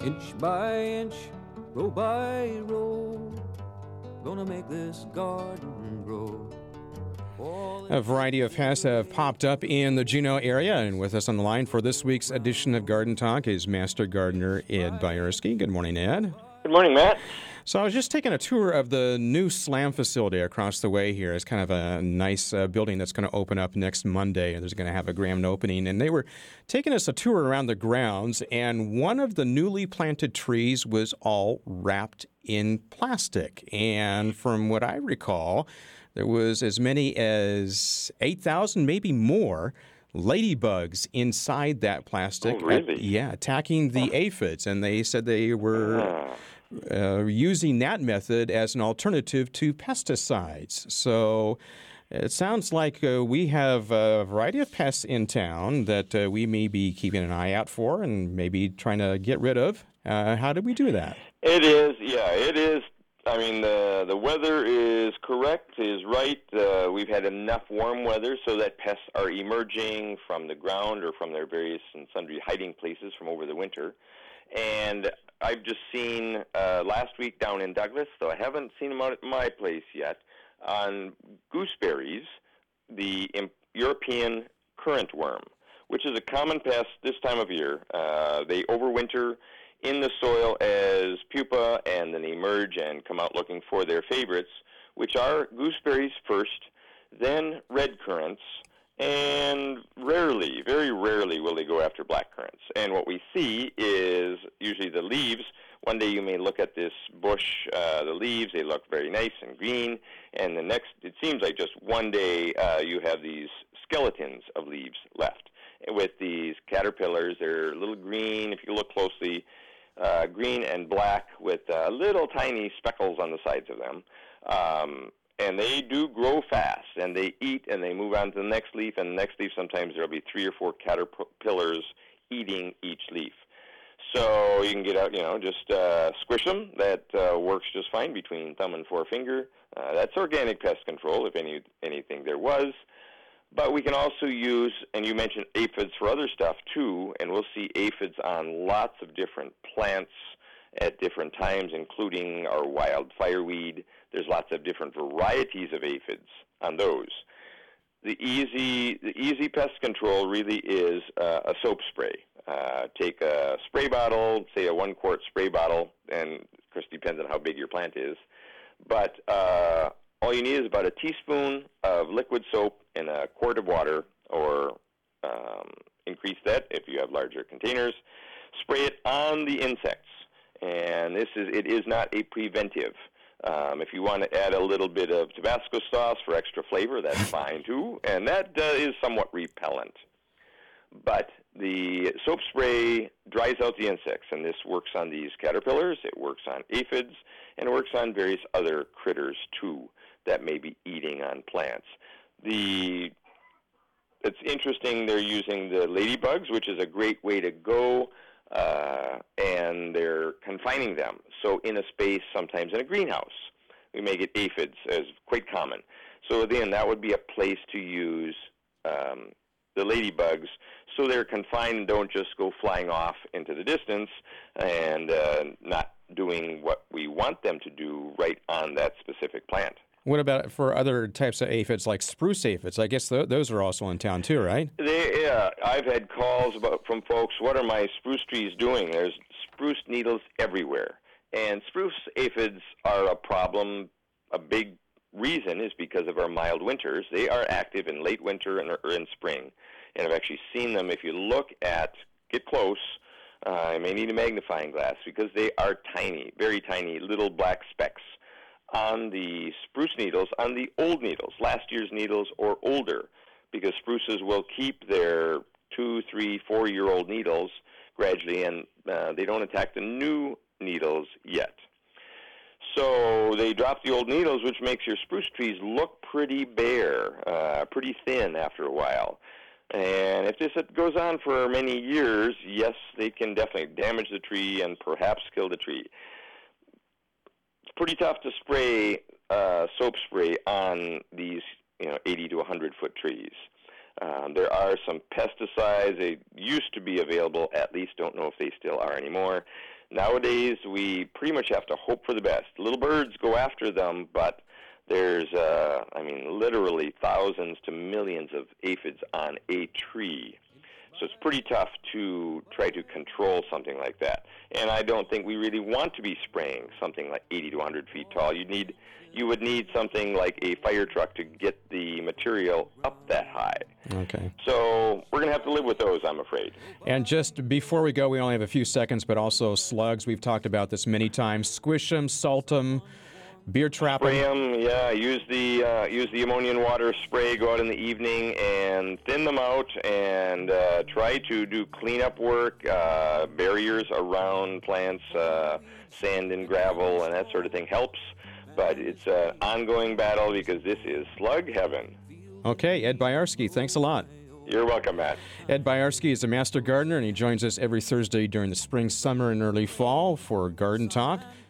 Inch by inch, row by row, gonna make this garden grow. A variety of pests have popped up in the Juneau area, and with us on the line for this week's edition of Garden Talk is Master Gardener Ed Bierski. Good morning, Ed. Good morning, Matt. So I was just taking a tour of the new SLAM facility across the way here. It's kind of a nice building that's going to open up next Monday, and there's going to have a grand opening. And they were taking us a tour around the grounds, and one of the newly planted trees was all wrapped in plastic. And from what I recall, there was as many as 8,000, maybe more, ladybugs inside that plastic. Oh, really? Attacking the aphids. And they said they were using that method as an alternative to pesticides. So it sounds like we have a variety of pests in town that we may be keeping an eye out for and maybe trying to get rid of. How do we do that? It is. I mean, the weather is right. We've had enough warm weather so that pests are emerging from the ground or from their various and sundry hiding places from over the winter. And I've just seen last week down in Douglas, though I haven't seen them out at my place yet, on gooseberries, the European currant worm, which is a common pest this time of year. They overwinter in the soil as pupa and then emerge and come out looking for their favorites, which are gooseberries first, then red currants, and very rarely will they go after black currants. And what we see is usually the leaves. One day you may look at this bush, the leaves, they look very nice and green, and the next, it seems like just one day you have these skeletons of leaves left. With these caterpillars, they're a little green, if you look closely, green and black with little tiny speckles on the sides of them. And they do grow fast, and they eat, and they move on to the next leaf, and the next leaf sometimes there will be 3 or 4 caterpillars eating each leaf. So you can get out, just squish them. That works just fine between thumb and forefinger. That's organic pest control, if anything there was. But we can also use, and you mentioned aphids for other stuff too, and we'll see aphids on lots of different plants at different times, including our wild fireweed. There's lots of different varieties of aphids on those. The easy pest control really is a soap spray. Take a spray bottle, say a 1-quart spray bottle, and of course depends on how big your plant is. But all you need is about a teaspoon of liquid soap in a quart of water, or increase that if you have larger containers. Spray it on the insects, and it is not a preventive. If you want to add a little bit of Tabasco sauce for extra flavor, that's fine too, and that is somewhat repellent. But the soap spray dries out the insects, and this works on these caterpillars, it works on aphids, and it works on various other critters too that may be eating on plants. It's interesting they're using the ladybugs, which is a great way to go, and they're confining them. So in a space, sometimes in a greenhouse, we may get aphids as quite common. So then that would be a place to use the ladybugs, so they're confined and don't just go flying off into the distance and not doing what we want them to do right on that specific plant. What about for other types of aphids, like spruce aphids? I guess those are also in town too, right? I've had calls from folks, what are my spruce trees doing? There's spruce needles everywhere. And spruce aphids are a problem. A big reason is because of our mild winters. They are active in late winter and in spring. And I've actually seen them, if you get close, I may need a magnifying glass, because they are tiny, very tiny, little black specks on the spruce needles, on the old needles, last year's needles or older, because spruces will keep their 2, 3, 4-year-old needles gradually, and they don't attack the new needles yet. So they drop the old needles, which makes your spruce trees look pretty bare, pretty thin after a while. And if this goes on for many years, yes, they can definitely damage the tree and perhaps kill the tree. Pretty tough to spray soap spray on these 80 to 100-foot trees. There are some pesticides. They used to be available, at least don't know if they still are anymore, Nowadays, we pretty much have to hope for the best. Little birds go after them, but there's, literally thousands to millions of aphids on a tree. So it's pretty tough to try to control something like that. And I don't think we really want to be spraying something like 80 to 100 feet tall. You would need something like a fire truck to get the material up that high. Okay. So we're going to have to live with those, I'm afraid. And just before we go, we only have a few seconds, but also slugs. We've talked about this many times. Squish them, salt them, beer trap them. Spray them, yeah. Use the ammonia and water spray. Go out in the evening and thin them out, and try to do cleanup work, barriers around plants, sand and gravel, and that sort of thing helps. But it's an ongoing battle because this is slug heaven. Okay, Ed Byarski, thanks a lot. You're welcome, Matt. Ed Byarski is a master gardener, and he joins us every Thursday during the spring, summer, and early fall for Garden Talk.